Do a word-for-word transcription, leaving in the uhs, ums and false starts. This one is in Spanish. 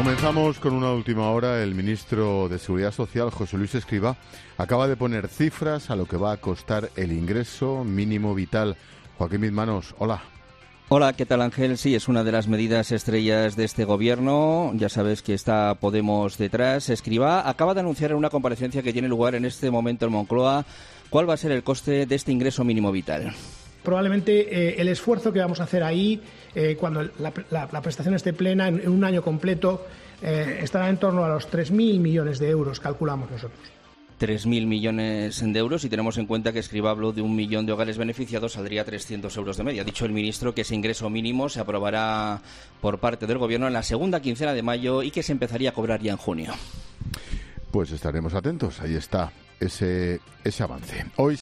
Comenzamos con una última hora. El ministro de Seguridad Social, José Luis Escrivá, acaba de poner cifras a lo que va a costar el ingreso mínimo vital. Joaquín Mizmanos, hola. Hola, ¿qué tal, Ángel? Sí, es una de las medidas estrellas de este gobierno. Ya sabes que está Podemos detrás. Escrivá acaba de anunciar en una comparecencia que tiene lugar en este momento en Moncloa cuál va a ser el coste de este ingreso mínimo vital. Probablemente eh, el esfuerzo que vamos a hacer ahí, eh, cuando la, la, la prestación esté plena, en, en un año completo, eh, estará en torno a los tres mil millones de euros, calculamos nosotros. tres mil millones de euros, y tenemos en cuenta que Escrivá habló de un millón de hogares beneficiados, saldría trescientos euros de media. Ha dicho el ministro que ese ingreso mínimo se aprobará por parte del gobierno en la segunda quincena de mayo y que se empezaría a cobrar ya en junio. Pues estaremos atentos, ahí está ese, ese avance. Hoy